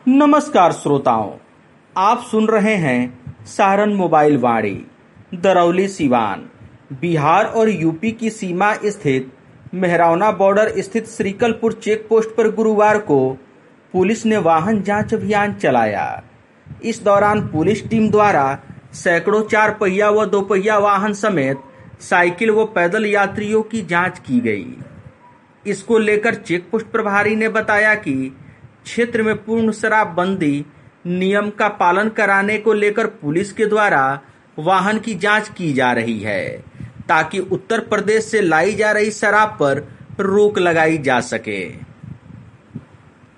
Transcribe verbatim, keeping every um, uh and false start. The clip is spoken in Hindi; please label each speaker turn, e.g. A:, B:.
A: नमस्कार श्रोताओं, आप सुन रहे हैं सारण मोबाइल वाणी। दरौली सिवान बिहार और यूपी की सीमा स्थित मेहरौना बॉर्डर स्थित श्रीकलपुर चेक पोस्ट पर गुरुवार को पुलिस ने वाहन जांच अभियान चलाया। इस दौरान पुलिस टीम द्वारा सैकड़ों चार पहिया व दो पहिया वाहन समेत साइकिल व पैदल यात्रियों की जांच की गई। इसको लेकर चेक पोस्ट प्रभारी ने बताया कि क्षेत्र में पूर्ण शराबबंदी नियम का पालन कराने को लेकर पुलिस के द्वारा वाहन की जांच की जा रही है, ताकि उत्तर प्रदेश से लाई जा रही शराब पर रोक लगाई जा सके।